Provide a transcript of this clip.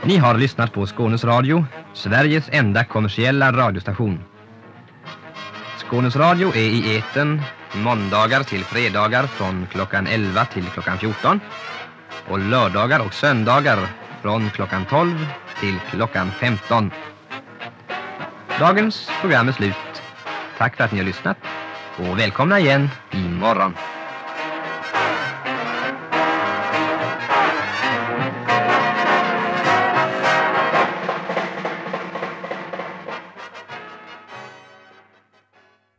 Ni har lyssnat på Skånes Radio, Sveriges enda kommersiella radiostation. Skånes Radio är i etern måndagar till fredagar från klockan 11 till klockan 14 och lördagar och söndagar från klockan 12 till klockan 15. Dagens program är slut. Tack för att ni har lyssnat och välkomna igen imorgon.